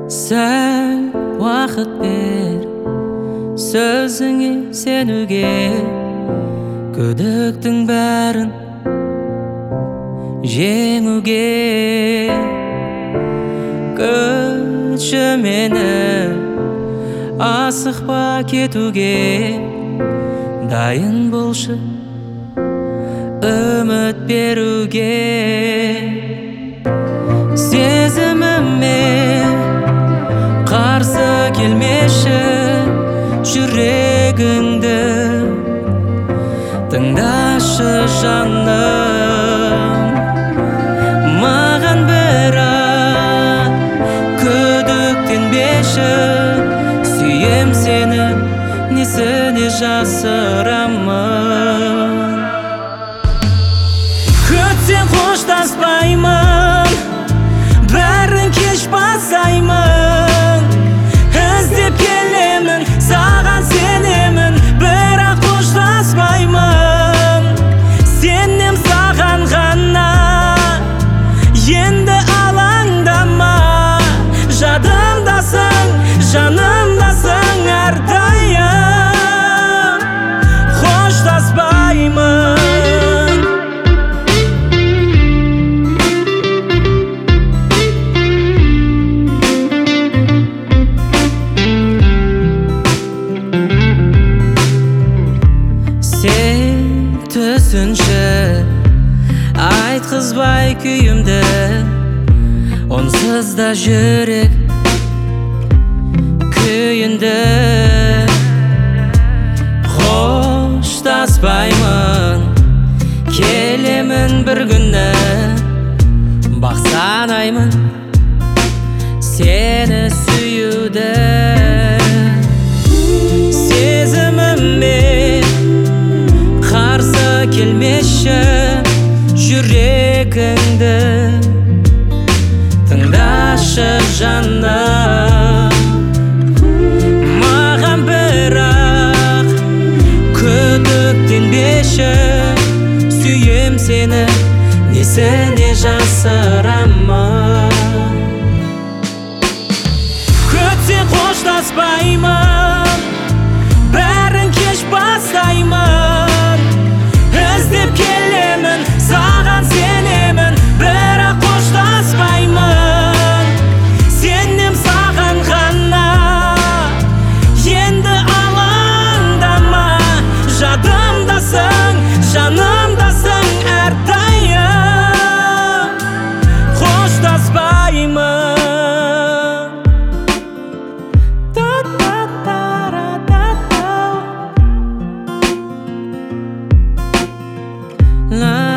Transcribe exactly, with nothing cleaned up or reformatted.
Сәл уақыт бер сөзіңе сенуге, күдіктің бәрін жеңуге. Күтші мені, асықпа кетуге, дайын болшы үміт беруге. Сезіміме қарсы келмеші, жүрегіңді тыңдашы жаным. Маған бірақ күдіктенбеші, сүйем сені, несіне жасырамын. Күтсең қоштаспаймын, бәрін кеш басаймын. Іздеп келемін, саған сенемін, бірақ қоштаспаймын. Сенем саған ғана, енді алаңдама. Жадымдасың, жанымдасың әрдайым. Қоштаспаймын. Сен түсінші, айтқызбай күйімді, онсыз да жүрек күйінді. Қоштаспаймын, келемін бір күні, бақ санаймын сені сүюді. Сезіміме қарсы келмеші, жүрегіңді тыңдашы жаным. Маған бірақ күдіктенбеші, сүйем сені, несіне жасырамын. Күтсең қоштаспаймын, бәрін кеш бастаймын. Іздеп келемін, саған сенемін, бірақ қоштаспаймын. Сенем саған ғана, енді алаңдама. Жадымдасың, жанымдасың әрдайым. Қоштаспаймын. La